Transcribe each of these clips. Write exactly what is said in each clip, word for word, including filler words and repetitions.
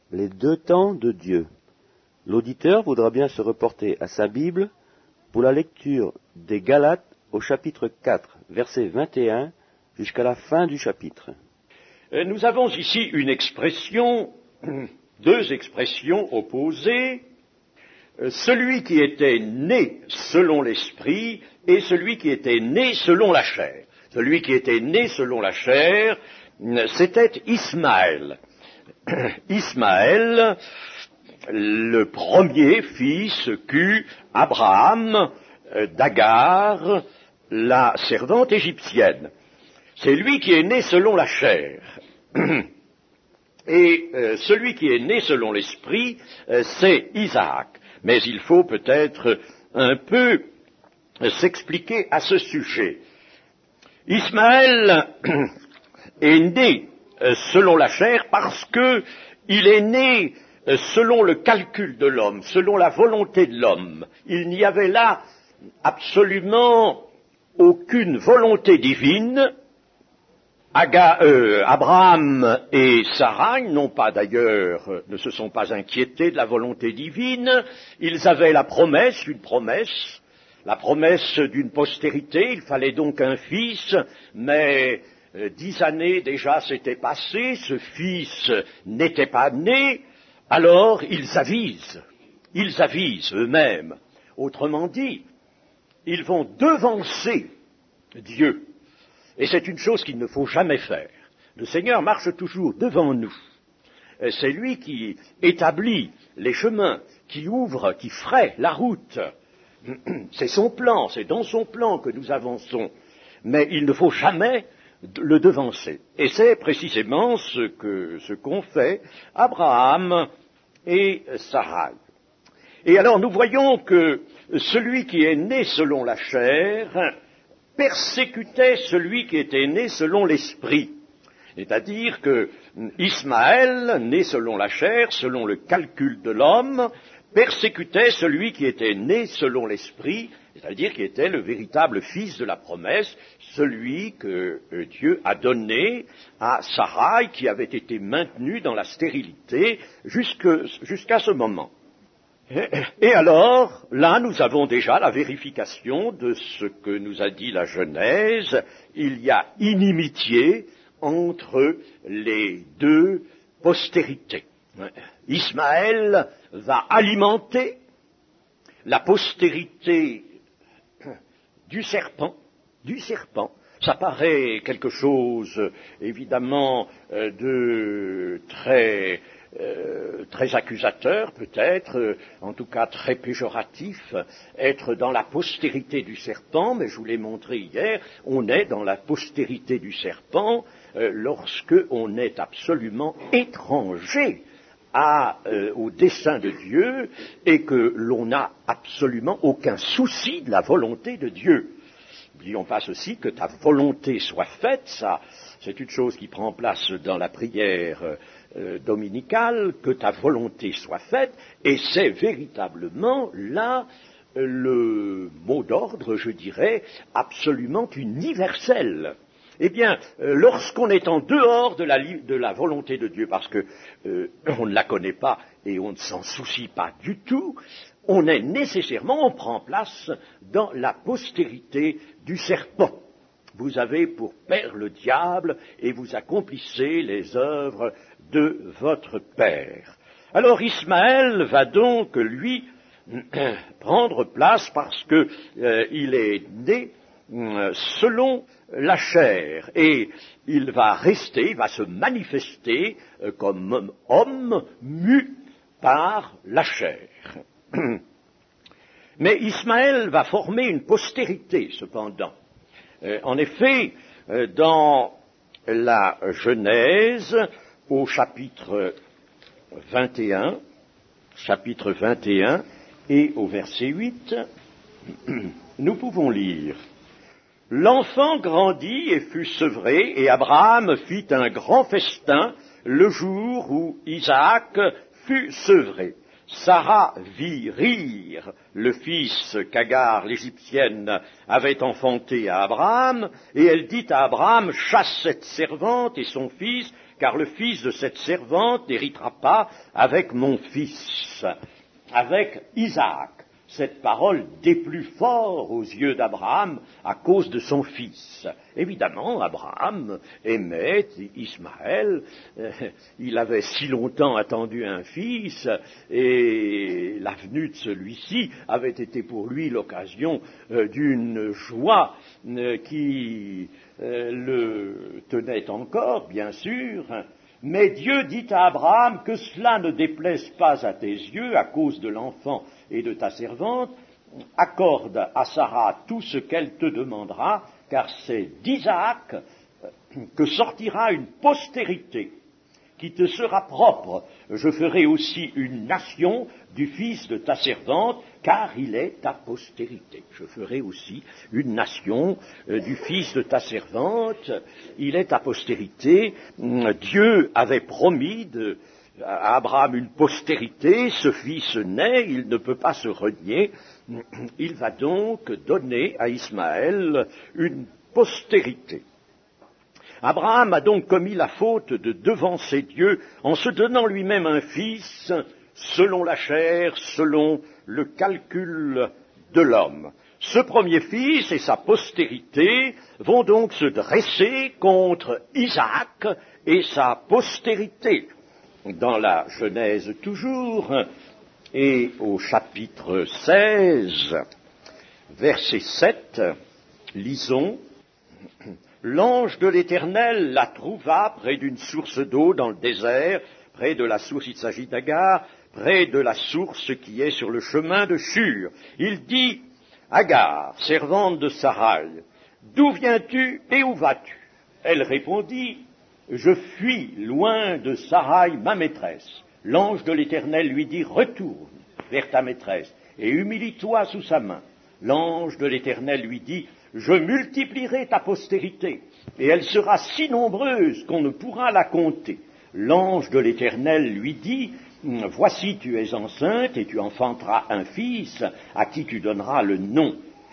Les deux temps de Dieu. L'auditeur voudra bien se reporter à sa Bible pour la lecture des Galates au chapitre quatre, verset vingt et un, jusqu'à la fin du chapitre. Nous avons ici une expression, deux expressions opposées, celui qui était né selon l'esprit et celui qui était né selon la chair. Celui qui était né selon la chair, c'était Ismaël. Ismaël, le premier fils qu'eut Abraham d'Agar, la servante égyptienne. C'est lui qui est né selon la chair. Et euh, celui qui est né selon l'esprit, euh, c'est Isaac. Mais il faut peut-être un peu s'expliquer à ce sujet. Ismaël est né euh, selon la chair parce que il est né euh, selon le calcul de l'homme, selon la volonté de l'homme. Il n'y avait là absolument aucune volonté divine. Aga, euh, Abraham et Sarah n'ont pas d'ailleurs, euh, ne se sont pas inquiétés de la volonté divine. Ils avaient la promesse, une promesse, la promesse d'une postérité. Il fallait donc un fils, mais euh, dix années déjà s'étaient passées, ce fils n'était pas né. Alors ils avisent, ils avisent eux-mêmes. Autrement dit, ils vont devancer Dieu. Et c'est une chose qu'il ne faut jamais faire. Le Seigneur marche toujours devant nous. C'est lui qui établit les chemins, qui ouvre, qui fraie la route. C'est son plan, c'est dans son plan que nous avançons. Mais il ne faut jamais le devancer. Et c'est précisément ce que, ce qu'ont fait Abraham et Sarai. Et alors nous voyons que celui qui est né selon la chair persécutait celui qui était né selon l'esprit. C'est-à-dire que Ismaël, né selon la chair, selon le calcul de l'homme, persécutait celui qui était né selon l'esprit, c'est-à-dire qui était le véritable fils de la promesse, celui que Dieu a donné à Sarai, qui avait été maintenu dans la stérilité jusque, jusqu'à ce moment. Et alors, là, nous avons déjà la vérification de ce que nous a dit la Genèse. Il y a inimitié entre les deux postérités. Ismaël va alimenter la postérité du serpent, du serpent. Ça paraît quelque chose, évidemment, de très... Euh, très accusateur peut-être, euh, en tout cas très péjoratif, être dans la postérité du serpent, mais je vous l'ai montré hier, on est dans la postérité du serpent euh, lorsque on est absolument étranger à, euh, au dessein de Dieu et que l'on n'a absolument aucun souci de la volonté de Dieu. N'oublions pas ceci, que ta volonté soit faite, ça, c'est une chose qui prend place dans la prière euh, dominicale, que ta volonté soit faite, et c'est véritablement là euh, le mot d'ordre, je dirais, absolument universel. Eh bien, euh, lorsqu'on est en dehors de la, de la volonté de Dieu, parce que euh, on ne la connaît pas et on ne s'en soucie pas du tout, on est nécessairement, on prend place dans la postérité du serpent. Vous avez pour père le diable et vous accomplissez les œuvres de votre père. Alors Ismaël va donc, lui, prendre place parce que euh, il est né euh, selon la chair et il va rester, il va se manifester euh, comme homme mu par la chair. Mais Ismaël va former une postérité, cependant. Euh, en effet, euh, dans la Genèse, au chapitre vingt et un, chapitre vingt et un, et au verset huit, nous pouvons lire « L'enfant grandit et fut sevré, et Abraham fit un grand festin le jour où Isaac fut sevré. Sarah vit rire le fils qu'Agar, l'Égyptienne, avait enfanté à Abraham, et elle dit à Abraham, chasse cette servante et son fils, car le fils de cette servante n'héritera pas avec mon fils, avec Isaac. Cette parole déplut fort aux yeux d'Abraham à cause de son fils. Évidemment, Abraham aimait Ismaël, euh, il avait si longtemps attendu un fils, et la venue de celui-ci avait été pour lui l'occasion euh, d'une joie euh, qui euh, le tenait encore, bien sûr. Mais Dieu dit à Abraham que cela ne déplaise pas à tes yeux à cause de l'enfant et de ta servante, accorde à Sarah tout ce qu'elle te demandera, car c'est d'Isaac que sortira une postérité qui te sera propre. Je ferai aussi une nation du fils de ta servante, car il est ta postérité. Je ferai aussi une nation euh, du fils de ta servante, il est ta postérité. Dieu avait promis de, à Abraham une postérité, ce fils naît, il ne peut pas se renier. Il va donc donner à Ismaël une postérité. Abraham a donc commis la faute de devancer Dieu en se donnant lui-même un fils selon la chair, selon le calcul de l'homme. Ce premier fils et sa postérité vont donc se dresser contre Isaac et sa postérité. Dans la Genèse toujours, et au chapitre seize, verset sept, lisons: L'ange de l'Éternel la trouva près d'une source d'eau dans le désert, près de la source, il s'agit d'Agar, près de la source qui est sur le chemin de Shur. Il dit: Agar, servante de Sarai, d'où viens-tu et où vas-tu? Elle répondit: Je fuis loin de Sarai, ma maîtresse. L'ange de l'Éternel lui dit: Retourne vers ta maîtresse et humilie-toi sous sa main. L'ange de l'Éternel lui dit: Je multiplierai ta postérité, et elle sera si nombreuse qu'on ne pourra la compter. L'ange de l'Éternel lui dit: Voici, tu es enceinte, et tu enfanteras un fils, à qui tu donneras le nom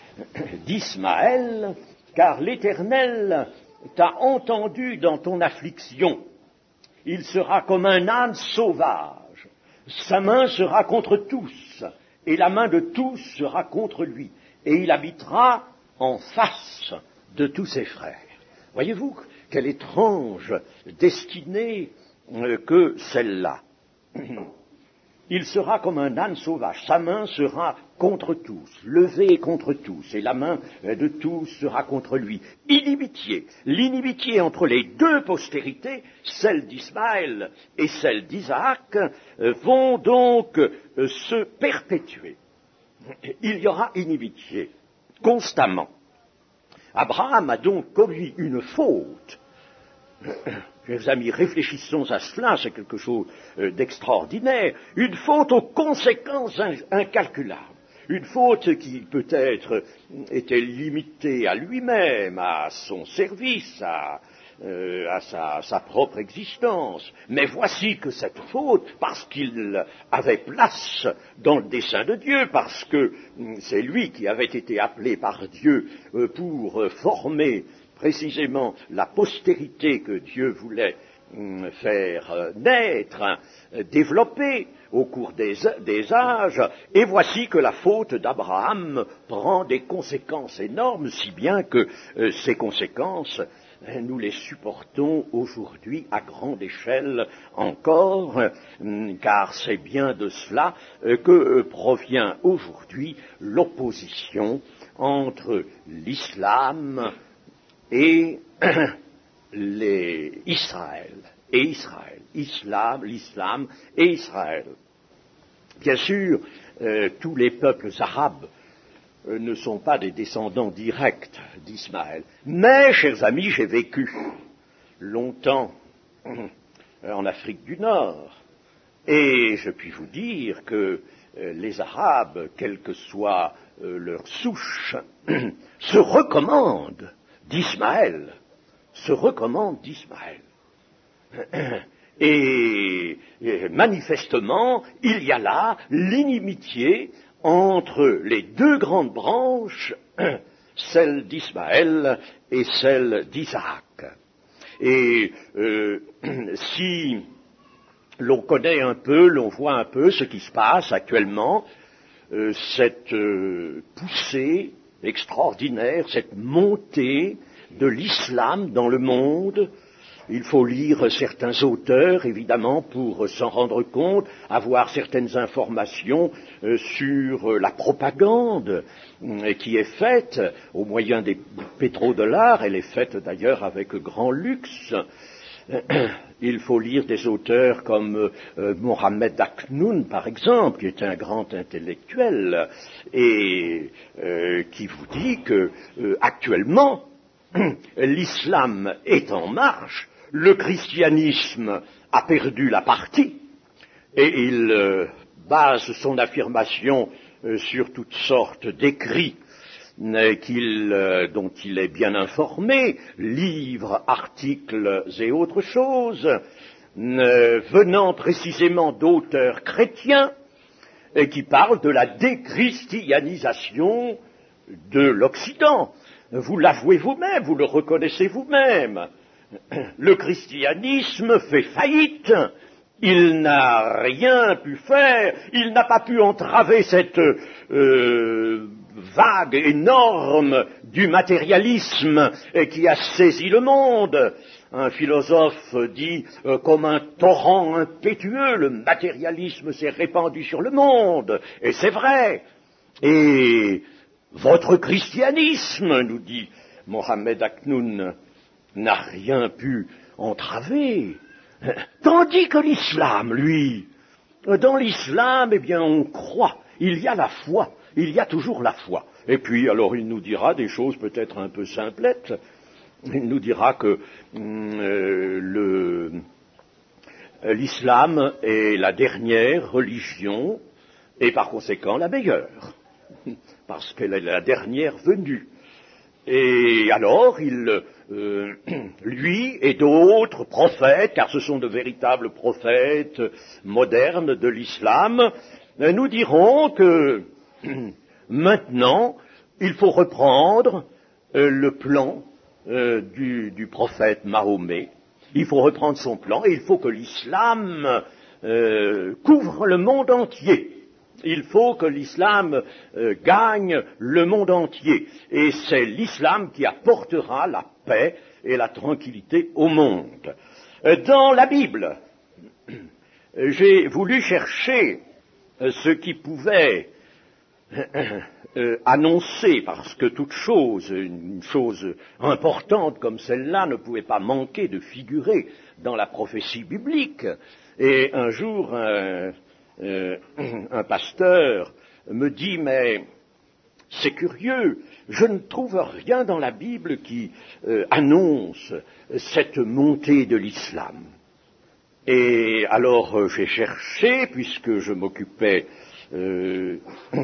d'Ismaël, car l'Éternel t'a entendu dans ton affliction. Il sera comme un âne sauvage, sa main sera contre tous, et la main de tous sera contre lui, et il habitera en face de tous ses frères. Voyez-vous quelle étrange destinée euh, que celle-là. Il sera comme un âne sauvage, sa main sera contre tous, levée contre tous, et la main de tous sera contre lui. Inimitié, l'inimitié entre les deux postérités, celle d'Ismaël et celle d'Isaac, euh, vont donc euh, se perpétuer. Il y aura inimitié constamment. Abraham a donc commis une faute. Mes amis, réfléchissons à cela, c'est quelque chose d'extraordinaire. Une faute aux conséquences incalculables. Une faute qui peut-être était limitée à lui-même, à son service, à, euh, à sa, sa propre existence. Mais voici que cette faute, parce qu'il avait place dans le dessein de Dieu, parce que c'est lui qui avait été appelé par Dieu pour former précisément la postérité que Dieu voulait faire naître, développer au cours des, des âges, et voici que la faute d'Abraham prend des conséquences énormes, si bien que euh, ces conséquences, nous les supportons aujourd'hui à grande échelle encore, car c'est bien de cela que provient aujourd'hui l'opposition entre l'islam et les Israël, et Israël, islam, l'islam et Israël. Bien sûr, euh, tous les peuples arabes euh, ne sont pas des descendants directs d'Ismaël. Mais, chers amis, j'ai vécu longtemps euh, en Afrique du Nord, et je puis vous dire que euh, les Arabes, quelle que soit euh, leur souche, se recommandent d'Ismaël, se recommande d'Ismaël. Et, et manifestement, il y a là l'inimitié entre les deux grandes branches, celle d'Ismaël et celle d'Isaac. Et euh, si l'on connaît un peu, l'on voit un peu ce qui se passe actuellement, euh, cette euh, poussée extraordinaire, cette montée de l'islam dans le monde. Il faut lire certains auteurs, évidemment, pour s'en rendre compte, avoir certaines informations euh, sur euh, la propagande euh, qui est faite au moyen des pétrodollars. Elle est faite d'ailleurs avec grand luxe. Il faut lire des auteurs comme euh, Mohamed Aknoun, par exemple, qui est un grand intellectuel, et euh, qui vous dit que euh, actuellement, l'islam est en marche, le christianisme a perdu la partie, et il euh, base son affirmation euh, sur toutes sortes d'écrits euh, qu'il, euh, dont il est bien informé, livres, articles et autres choses, euh, venant précisément d'auteurs chrétiens, et qui parlent de la déchristianisation de l'Occident. Vous l'avouez vous-même, vous le reconnaissez vous-même. Le christianisme fait faillite. Il n'a rien pu faire. Il n'a pas pu entraver cette euh, vague énorme du matérialisme qui a saisi le monde. Un philosophe dit euh, comme un torrent impétueux, le matérialisme s'est répandu sur le monde. Et c'est vrai. Et votre christianisme, nous dit Mohamed Aknoun, n'a rien pu entraver. Tandis que l'islam, lui, dans l'islam, eh bien, on croit. Il y a la foi. Il y a toujours la foi. Et puis, alors, il nous dira des choses peut-être un peu simplettes. Il nous dira que euh, le, l'islam est la dernière religion et par conséquent la meilleure. Parce qu'elle est la dernière venue. Et alors, il, euh, lui et d'autres prophètes, car ce sont de véritables prophètes modernes de l'islam, nous diront que maintenant, il faut reprendre euh, le plan euh, du, du prophète Mahomet. Il faut reprendre son plan et il faut que l'islam euh, couvre le monde entier. Il faut que l'islam euh, gagne le monde entier. Et c'est l'islam qui apportera la paix et la tranquillité au monde. Dans la Bible, j'ai voulu chercher ce qui pouvait euh, annoncer, parce que toute chose, une chose importante comme celle-là ne pouvait pas manquer de figurer dans la prophétie biblique. Et un jour, un Euh, un pasteur me dit, mais c'est curieux, je ne trouve rien dans la Bible qui euh, annonce cette montée de l'islam. Et alors euh, j'ai cherché, puisque je m'occupais euh,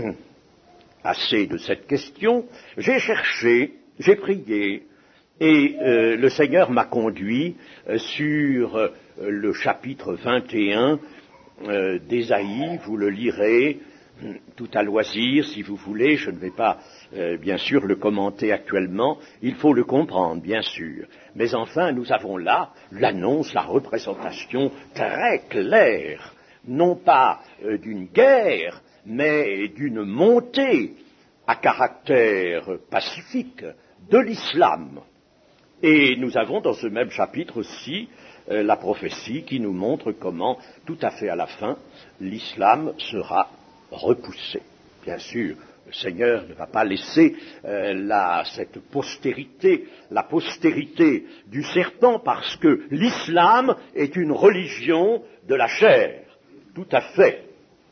assez de cette question, j'ai cherché, j'ai prié, et euh, le Seigneur m'a conduit euh, sur euh, le chapitre vingt et un Euh, d'Ésaïe, vous le lirez tout à loisir si vous voulez, je ne vais pas euh, bien sûr le commenter actuellement, il faut le comprendre bien sûr, mais enfin nous avons là l'annonce, la représentation très claire, non pas euh, d'une guerre, mais d'une montée à caractère pacifique de l'islam. Et nous avons dans ce même chapitre aussi euh, la prophétie qui nous montre comment, tout à fait à la fin, l'islam sera repoussé. Bien sûr, le Seigneur ne va pas laisser euh, la, cette postérité, la postérité du serpent, parce que l'islam est une religion de la chair. Tout à fait.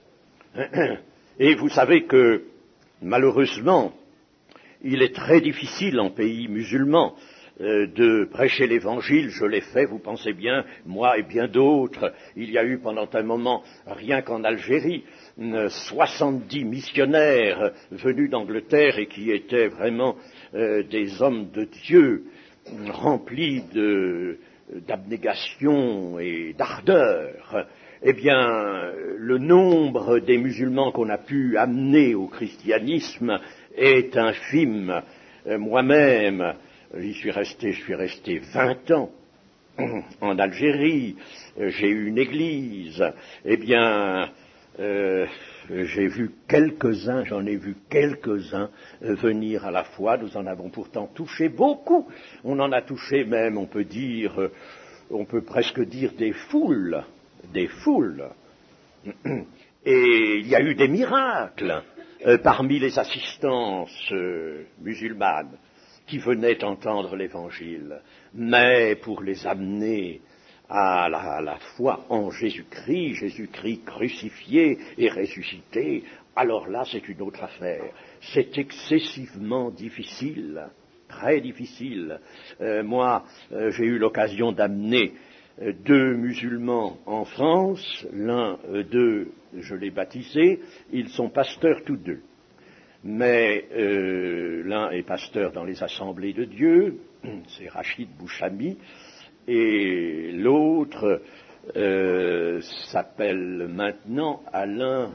Et vous savez que, malheureusement, il est très difficile en pays musulman de prêcher l'évangile. Je l'ai fait, vous pensez bien, moi et bien d'autres. Il y a eu pendant un moment, rien qu'en Algérie, soixante-dix missionnaires venus d'Angleterre et qui étaient vraiment euh, des hommes de Dieu remplis de, d'abnégation et d'ardeur. Eh bien, le nombre des musulmans qu'on a pu amener au christianisme est infime. Euh, moi-même, J'y suis resté, je suis resté vingt ans en Algérie, j'ai eu une église, eh bien, euh, j'ai vu quelques-uns, j'en ai vu quelques-uns euh, venir à la foi. Nous en avons pourtant touché beaucoup. On en a touché même, on peut dire, euh, on peut presque dire des foules, des foules. Et il y a eu des miracles euh, parmi les assistances euh, musulmanes qui venaient entendre l'Évangile. Mais pour les amener à la, à la foi en Jésus-Christ, Jésus-Christ crucifié et ressuscité, alors là c'est une autre affaire. C'est excessivement difficile, très difficile. Euh, moi, euh, j'ai eu l'occasion d'amener euh, deux musulmans en France, l'un euh, d'eux, je l'ai baptisé, ils sont pasteurs tous deux. Mais euh, l'un est pasteur dans les assemblées de Dieu, c'est Rachid Bouchami, et l'autre euh, s'appelle maintenant Alain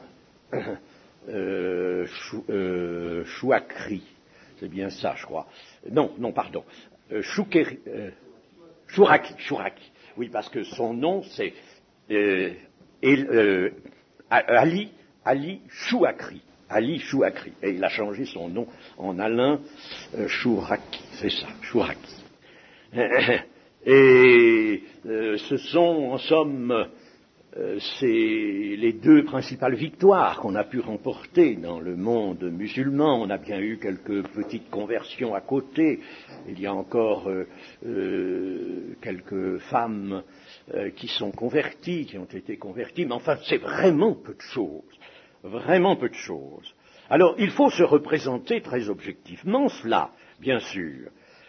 euh, Chou, euh, Chouakri. C'est bien ça, je crois. Non, non, pardon. Euh, Choukeri, euh, Chouraki, Chouraki. Oui, parce que son nom, c'est euh, El, euh, Ali, Ali Chouakri. Ali Chouakri. Et il a changé son nom en Alain euh, Chouraki. C'est ça, Chouraki. Et euh, ce sont, en somme, euh, c'est les deux principales victoires qu'on a pu remporter dans le monde musulman. On a bien eu quelques petites conversions à côté. Il y a encore euh, euh, quelques femmes euh, qui sont converties, qui ont été converties, mais enfin, c'est vraiment peu de choses. Vraiment peu de choses. Alors, il faut se représenter très objectivement cela, bien sûr.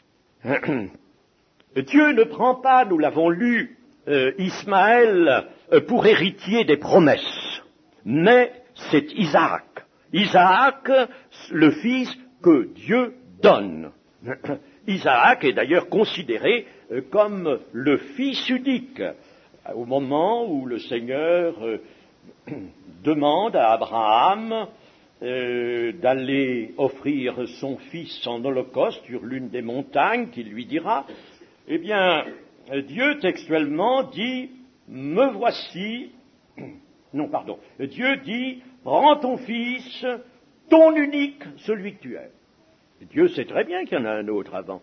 Dieu ne prend pas, nous l'avons lu, euh, Ismaël euh, pour héritier des promesses, mais c'est Isaac. Isaac, le fils que Dieu donne. Isaac est d'ailleurs considéré euh, comme le fils unique. Au moment où le Seigneur euh, demande à Abraham euh, d'aller offrir son fils en holocauste sur l'une des montagnes qu'il lui dira, eh bien, Dieu textuellement dit, me voici, non, pardon, Dieu dit, prends ton fils, ton unique, celui que tu aimes. Dieu sait très bien qu'il y en a un autre avant.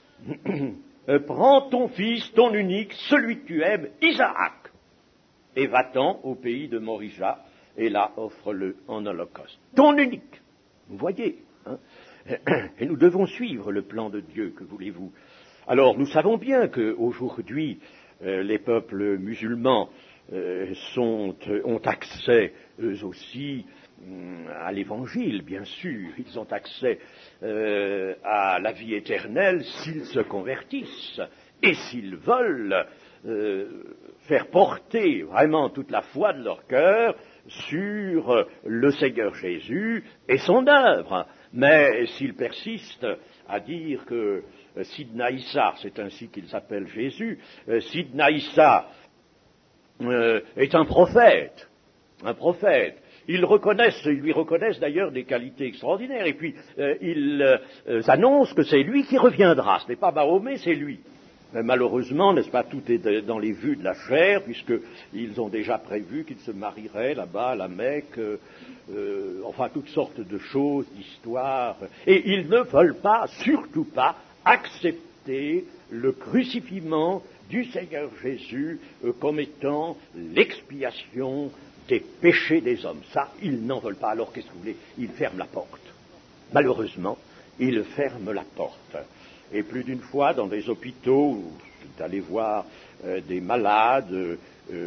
Prends ton fils, ton unique, celui que tu aimes, Isaac, et va-t'en au pays de Moria, et là, offre-le en holocauste. Ton unique, vous voyez, hein. Et nous devons suivre le plan de Dieu, que voulez-vous. Alors, nous savons bien qu'aujourd'hui, euh, les peuples musulmans euh, sont, euh, ont accès, eux aussi, euh, à l'Évangile, bien sûr. Ils ont accès euh, à la vie éternelle s'ils se convertissent et s'ils veulent euh, faire porter vraiment toute la foi de leur cœur sur le Seigneur Jésus et son œuvre. Mais s'ils persistent à dire que euh, Sidna Issa, c'est ainsi qu'il s'appelle Jésus, euh, Sidna Issa euh, est un prophète, un prophète. Ils reconnaissent, ils lui reconnaissent d'ailleurs des qualités extraordinaires, et puis euh, ils euh, annoncent que c'est lui qui reviendra. Ce n'est pas Mahomet, c'est lui. Mais malheureusement, n'est-ce pas, tout est dans les vues de la chair, puisqu'ils ont déjà prévu qu'ils se marieraient là-bas à la Mecque, euh, euh, enfin toutes sortes de choses, d'histoires, et ils ne veulent pas, surtout pas, accepter le crucifiement du Seigneur Jésus euh, comme étant l'expiation des péchés des hommes. Ça, ils n'en veulent pas. Alors, qu'est-ce que vous voulez? Ils ferment la porte. Malheureusement, ils ferment la porte. Et plus d'une fois, dans des hôpitaux, je suis allé voir euh, des malades,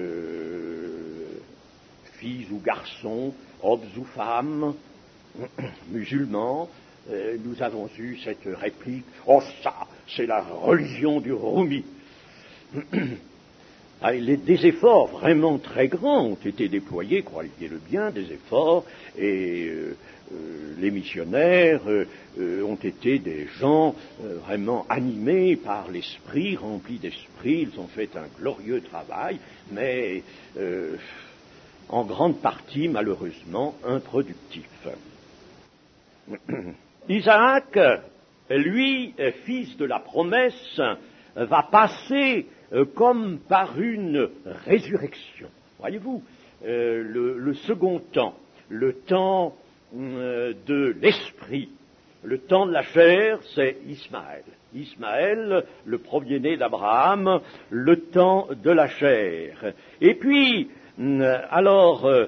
euh, filles ou garçons, hommes ou femmes, musulmans, euh, nous avons eu cette réplique, « Oh ça, c'est la religion du Roumi ». Ah, les, des efforts vraiment très grands ont été déployés, croyez-le bien, des efforts, et euh, euh, les missionnaires euh, euh, ont été des gens euh, vraiment animés par l'esprit, remplis d'esprit, ils ont fait un glorieux travail, mais euh, en grande partie, malheureusement, improductif. Isaac, lui, fils de la promesse, va passer euh, comme par une résurrection. Voyez-vous, euh, le, le second temps, le temps euh, de l'esprit, le temps de la chair, c'est Ismaël. Ismaël, le premier-né d'Abraham, le temps de la chair. Et puis, euh, alors, euh,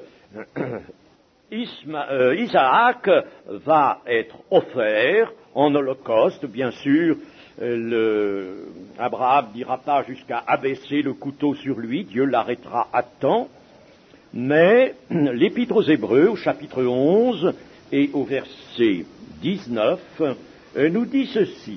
Isma, euh, Isaac va être offert en holocauste, bien sûr. Euh, le, Abraham n'ira pas jusqu'à abaisser le couteau sur lui, Dieu l'arrêtera à temps. Mais l'Épître aux Hébreux, au chapitre onze et au verset dix-neuf, euh, nous dit ceci.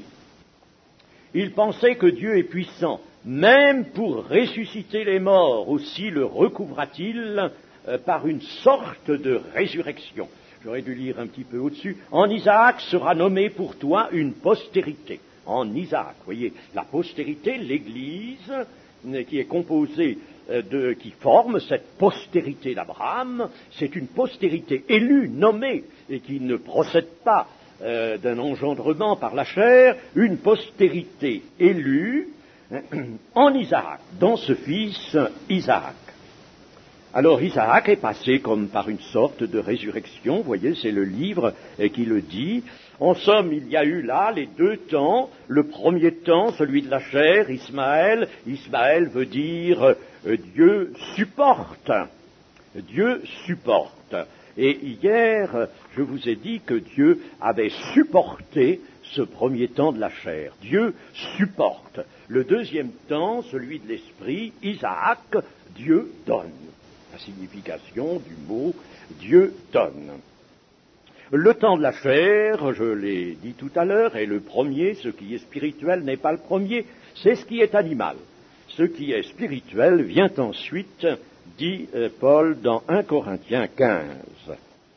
Il pensait que Dieu est puissant, même pour ressusciter les morts, aussi le recouvra-t-il euh, par une sorte de résurrection. J'aurais dû lire un petit peu au-dessus. En Isaac sera nommé pour toi une postérité. En Isaac, vous voyez, la postérité, l'Église, euh, qui est composée euh, de, qui forme cette postérité d'Abraham, c'est une postérité élue, nommée, et qui ne procède pas Euh, d'un engendrement par la chair, une postérité élue euh, en Isaac, dans ce fils Isaac. Alors Isaac est passé comme par une sorte de résurrection, vous voyez, c'est le livre euh, qui le dit. En somme, il y a eu là les deux temps. Le premier temps, celui de la chair, Ismaël. Ismaël veut dire euh, Dieu supporte. Dieu supporte. Et hier, je vous ai dit que Dieu avait supporté ce premier temps de la chair. Dieu supporte. Le deuxième temps, celui de l'esprit, Isaac, Dieu donne. La signification du mot Dieu donne. Le temps de la chair, je l'ai dit tout à l'heure, est le premier. Ce qui est spirituel n'est pas le premier, c'est ce qui est animal. Ce qui est spirituel vient ensuite, dit Paul dans un Corinthiens quinze.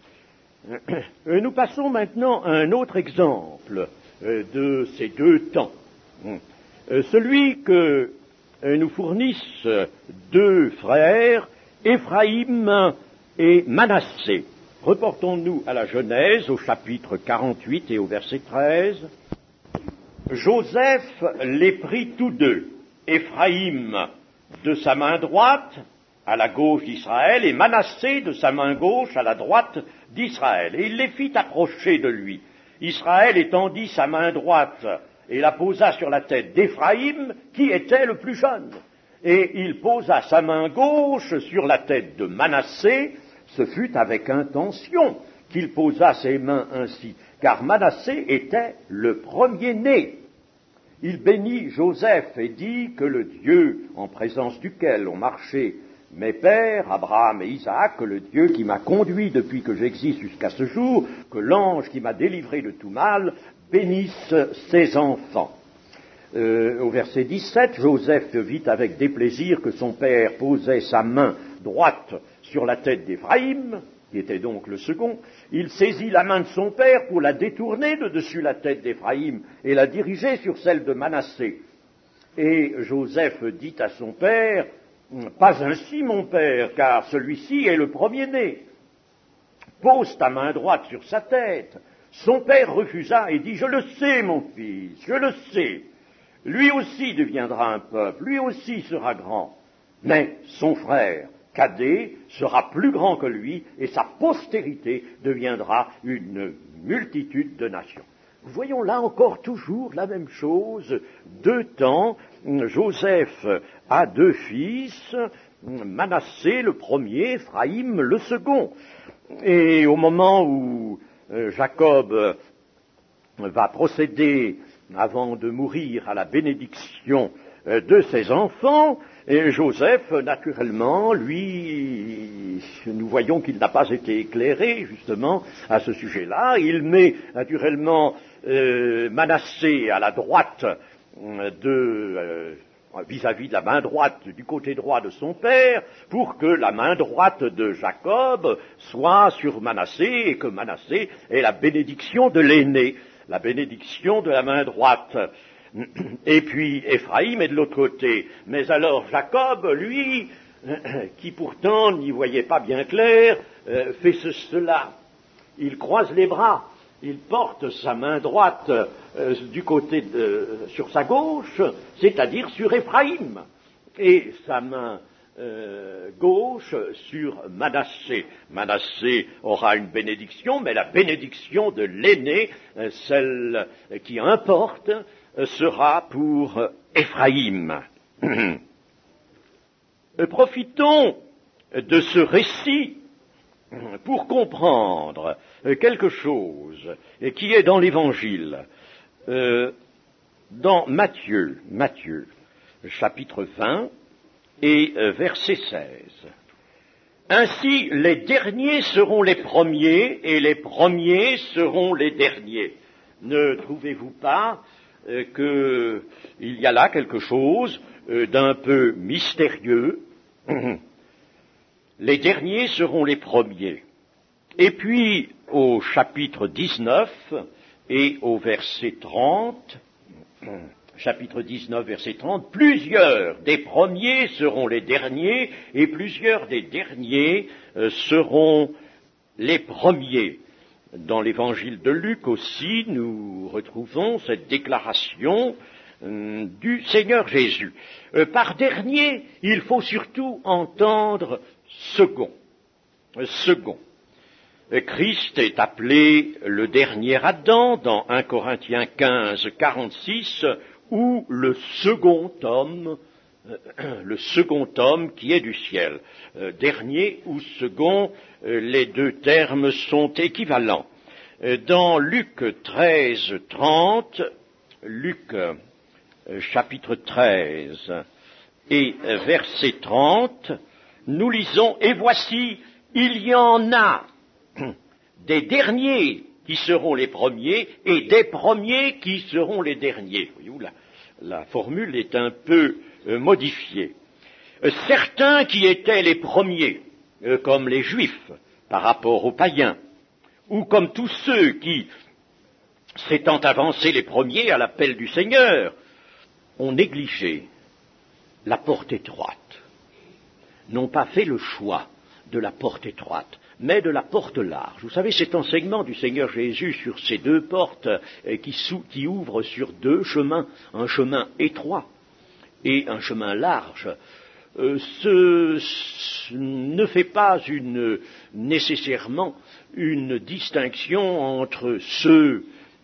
Nous passons maintenant à un autre exemple de ces deux temps. Celui que nous fournissent deux frères, Éphraïm et Manassé. Reportons-nous à la Genèse, au chapitre quarante-huit et au verset treize. Joseph les prit tous deux, Éphraïm de sa main droite, à la gauche d'Israël, et Manassé de sa main gauche à la droite d'Israël. Et il les fit approcher de lui. Israël étendit sa main droite et la posa sur la tête d'Éphraïm, qui était le plus jeune. Et il posa sa main gauche sur la tête de Manassé. Ce fut avec intention qu'il posa ses mains ainsi, car Manassé était le premier-né. Il bénit Joseph et dit que le Dieu en présence duquel ont marché mes pères, Abraham et Isaac, que le Dieu qui m'a conduit depuis que j'existe jusqu'à ce jour, que l'ange qui m'a délivré de tout mal, bénisse ses enfants. Euh, au verset dix-sept, Joseph vit avec déplaisir que son père posait sa main droite sur la tête d'Éphraïm, qui était donc le second. Il saisit la main de son père pour la détourner de dessus la tête d'Éphraïm et la diriger sur celle de Manassé. Et Joseph dit à son père, « Pas ainsi, mon père, car celui-ci est le premier-né. Pose ta main droite sur sa tête. » Son père refusa et dit, « Je le sais, mon fils, je le sais. Lui aussi deviendra un peuple, lui aussi sera grand. Mais son frère, cadet, sera plus grand que lui, et sa postérité deviendra une multitude de nations. » Voyons là encore toujours la même chose. Deux temps, Joseph a deux fils, Manassé le premier, Éphraïm le second. Et au moment où Jacob va procéder, avant de mourir, à la bénédiction de ses enfants, et Joseph, naturellement, lui, nous voyons qu'il n'a pas été éclairé, justement, à ce sujet-là. Il met, naturellement, euh, Manassé à la droite de, euh, vis-à-vis de la main droite, du côté droit de son père, pour que la main droite de Jacob soit sur Manassé, et que Manassé ait la bénédiction de l'aîné, la bénédiction de la main droite. Et puis Éphraïm est de l'autre côté. Mais alors Jacob, lui, qui pourtant n'y voyait pas bien clair, euh, fait ce, cela. Il croise les bras, il porte sa main droite euh, du côté de, sur sa gauche, c'est-à-dire sur Éphraïm. et sa main euh, gauche sur Manassé. Manassé aura une bénédiction, mais la bénédiction de l'aîné, euh, celle qui importe, euh, sera pour euh, Éphraïm. Profitons de ce récit pour comprendre quelque chose qui est dans l'Évangile. Euh, dans Matthieu, Matthieu, chapitre vingt et euh, verset seize. Ainsi, les derniers seront les premiers et les premiers seront les derniers. Ne trouvez-vous pas euh, qu'il y a là quelque chose euh, d'un peu mystérieux? Les derniers seront les premiers. Et puis, au chapitre dix-neuf et au verset trente, chapitre dix-neuf, verset trente, plusieurs des premiers seront les derniers et plusieurs des derniers euh, seront les premiers. Dans l'évangile de Luc aussi, nous retrouvons cette déclaration euh, du Seigneur Jésus. Euh, par dernier, il faut surtout entendre second. Euh, second. Euh, Christ est appelé le dernier Adam dans un Corinthiens quinze, quarante-six, ou le second homme, euh, le second homme qui est du ciel. Euh, dernier ou second, euh, les deux termes sont équivalents. Euh, dans Luc treize, trente, Luc euh, chapitre treize et euh, verset trente, nous lisons « Et voici, il y en a des derniers qui seront les premiers et des premiers qui seront les derniers. » Voyez-vous, la, la formule est un peu euh, modifiée. Euh, certains qui étaient les premiers, euh, comme les Juifs par rapport aux païens, ou comme tous ceux qui, s'étant avancés les premiers à l'appel du Seigneur, ont négligé la porte étroite, n'ont pas fait le choix de la porte étroite, mais de la porte large. Vous savez, cet enseignement du Seigneur Jésus sur ces deux portes qui, sou- qui ouvrent sur deux chemins, un chemin étroit et un chemin large, euh, ce, ce ne fait pas une, nécessairement une distinction entre ceux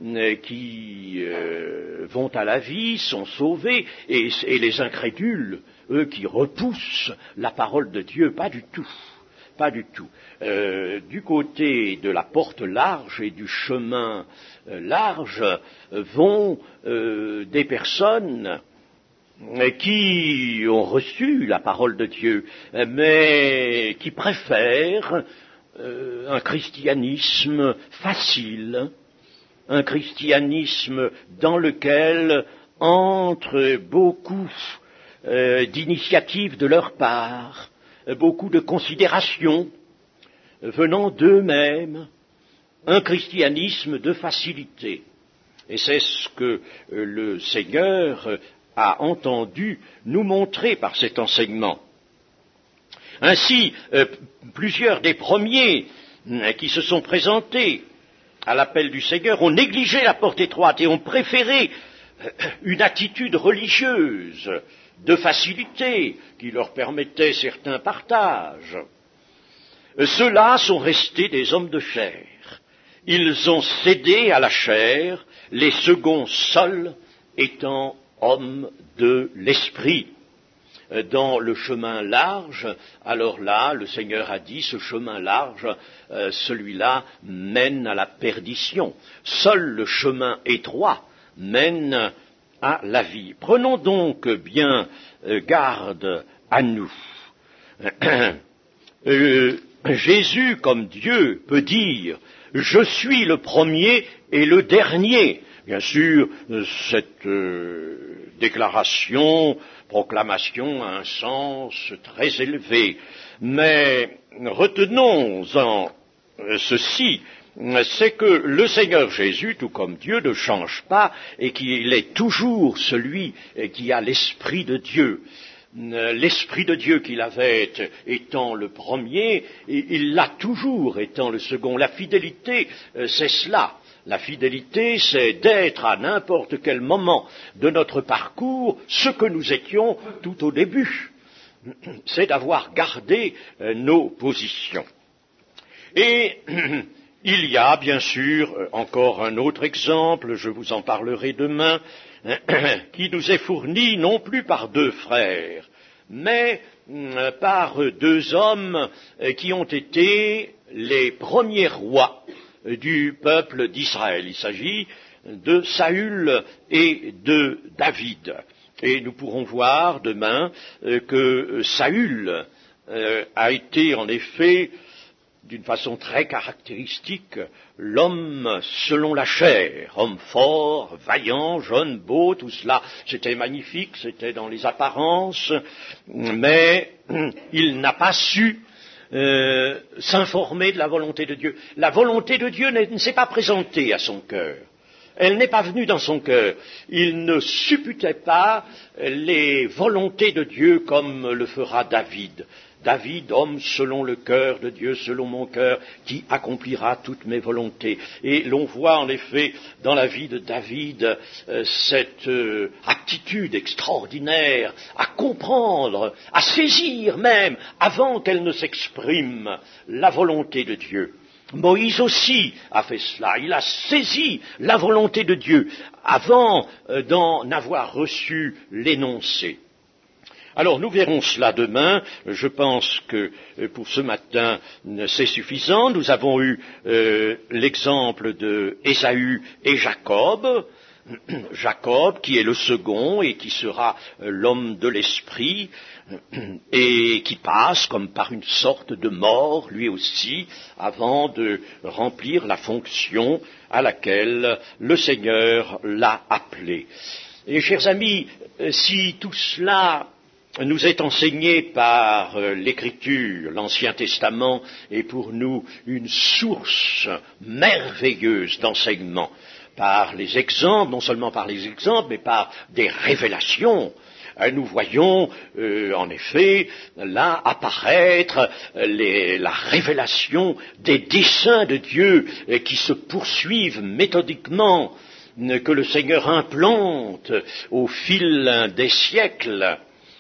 qui euh, vont à la vie, sont sauvés, et, et les incrédules, eux qui repoussent la parole de Dieu, pas du tout. Pas du tout. Euh, du côté de la porte large et du chemin euh, large euh, vont euh, des personnes euh, qui ont reçu la parole de Dieu, euh, mais qui préfèrent euh, un christianisme facile, un christianisme dans lequel entre beaucoup euh, d'initiatives de leur part, beaucoup de considérations venant d'eux-mêmes, un christianisme de facilité. Et c'est ce que le Seigneur a entendu nous montrer par cet enseignement. Ainsi, euh, plusieurs des premiers euh, qui se sont présentés à l'appel du Seigneur ont négligé la porte étroite et ont préféré euh, une attitude religieuse de facilité qui leur permettait certains partages. Ceux-là sont restés des hommes de chair. Ils ont cédé à la chair, les seconds seuls étant hommes de l'esprit. Dans le chemin large, alors là, le Seigneur a dit, ce chemin large, euh, celui-là mène à la perdition. Seul le chemin étroit mène à la vie. Prenons donc bien euh, garde à nous. euh, Jésus, comme Dieu, peut dire « Je suis le premier et le dernier ». Bien sûr, cette euh, déclaration, proclamation a un sens très élevé, mais retenons-en euh, ceci, c'est que le Seigneur Jésus, tout comme Dieu, ne change pas et qu'il est toujours celui qui a l'Esprit de Dieu. L'Esprit de Dieu qu'il avait étant le premier, il l'a toujours étant le second. La fidélité, c'est cela. La fidélité, c'est d'être à n'importe quel moment de notre parcours ce que nous étions tout au début. C'est d'avoir gardé euh, nos positions. Et il y a bien sûr encore un autre exemple, je vous en parlerai demain, qui nous est fourni non plus par deux frères, mais par deux hommes qui ont été les premiers rois du peuple d'Israël. Il s'agit de Saül et de David. Et nous pourrons voir demain que Saül a été en effet, d'une façon très caractéristique, l'homme selon la chair, homme fort, vaillant, jeune, beau, tout cela, c'était magnifique, c'était dans les apparences, mais il n'a pas su euh, s'informer de la volonté de Dieu. La volonté de Dieu ne s'est pas présentée à son cœur. Elle n'est pas venue dans son cœur. Il ne supputait pas les volontés de Dieu comme le fera David. David, homme selon le cœur de Dieu, selon mon cœur, qui accomplira toutes mes volontés. Et l'on voit en effet dans la vie de David euh, cette euh, attitude extraordinaire à comprendre, à saisir même, avant qu'elle ne s'exprime, la volonté de Dieu. Moïse aussi a fait cela, il a saisi la volonté de Dieu avant euh, d'en avoir reçu l'énoncé. Alors nous verrons cela demain, je pense que euh, pour ce matin c'est suffisant. Nous avons eu euh, l'exemple de Ésaü et Jacob, Jacob qui est le second et qui sera euh, l'homme de l'esprit, et qui passe comme par une sorte de mort, lui aussi, avant de remplir la fonction à laquelle le Seigneur l'a appelé. Et chers amis, si tout cela nous est enseigné par l'Écriture, l'Ancien Testament est pour nous une source merveilleuse d'enseignement, par les exemples, non seulement par les exemples, mais par des révélations. Nous voyons euh, en effet là apparaître les, la révélation des desseins de Dieu euh, qui se poursuivent méthodiquement, euh, que le Seigneur implante au fil des siècles.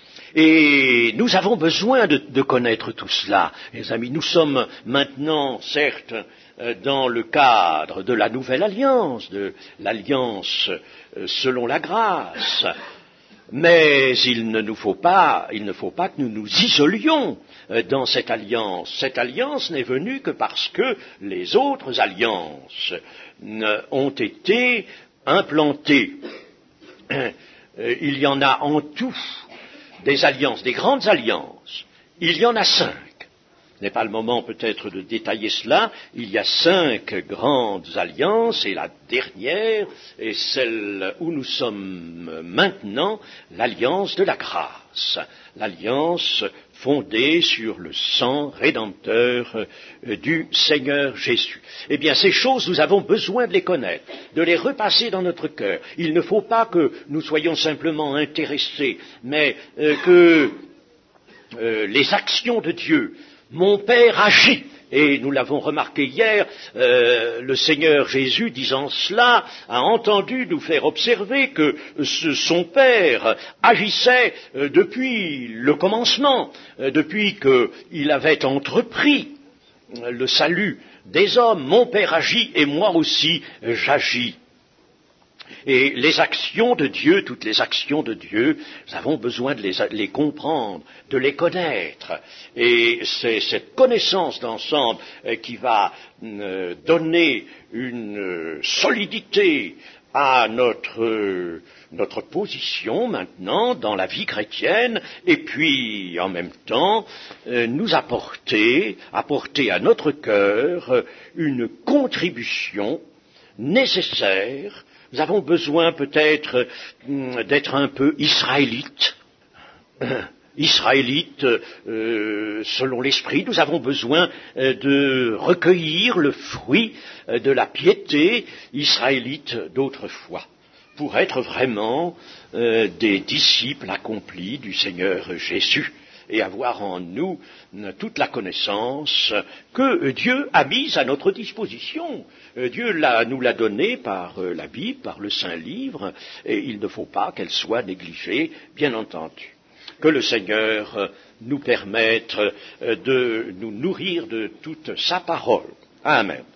Et nous avons besoin de, de connaître tout cela, les amis. Nous sommes maintenant, certes, euh, dans le cadre de la nouvelle alliance, de l'alliance euh, selon la grâce. Mais il ne nous faut pas, il ne faut pas que nous nous isolions dans cette alliance. Cette alliance n'est venue que parce que les autres alliances ont été implantées. Il y en a en tout des alliances, des grandes alliances. Il y en a cinq. Ce n'est pas le moment peut-être de détailler cela. Il y a cinq grandes alliances et la dernière est celle où nous sommes maintenant, l'alliance de la grâce, l'alliance fondée sur le sang rédempteur du Seigneur Jésus. Eh bien, ces choses, nous avons besoin de les connaître, de les repasser dans notre cœur. Il ne faut pas que nous soyons simplement intéressés, mais euh, que euh, les actions de Dieu, mon Père agit, et nous l'avons remarqué hier, euh, le Seigneur Jésus, disant cela, a entendu nous faire observer que ce, son Père agissait euh, depuis le commencement, euh, depuis qu'il avait entrepris euh, le salut des hommes. Mon Père agit et moi aussi euh, j'agis. Et les actions de Dieu, toutes les actions de Dieu, nous avons besoin de les, les comprendre, de les connaître. Et c'est cette connaissance d'ensemble euh, qui va euh, donner une euh, solidité à notre, euh, notre position maintenant dans la vie chrétienne, et puis en même temps euh, nous apporter, apporter à notre cœur euh, une contribution nécessaire. Nous avons besoin peut-être d'être un peu israélites, israélites euh, selon l'esprit. Nous avons besoin euh, de recueillir le fruit euh, de la piété israélite d'autrefois, pour être vraiment euh, des disciples accomplis du Seigneur Jésus. et avoir en nous toute la connaissance que Dieu a mise à notre disposition. Dieu l'a, nous l'a donnée par la Bible, par le Saint-Livre, et il ne faut pas qu'elle soit négligée, bien entendu. Que le Seigneur nous permette de nous nourrir de toute sa parole. Amen.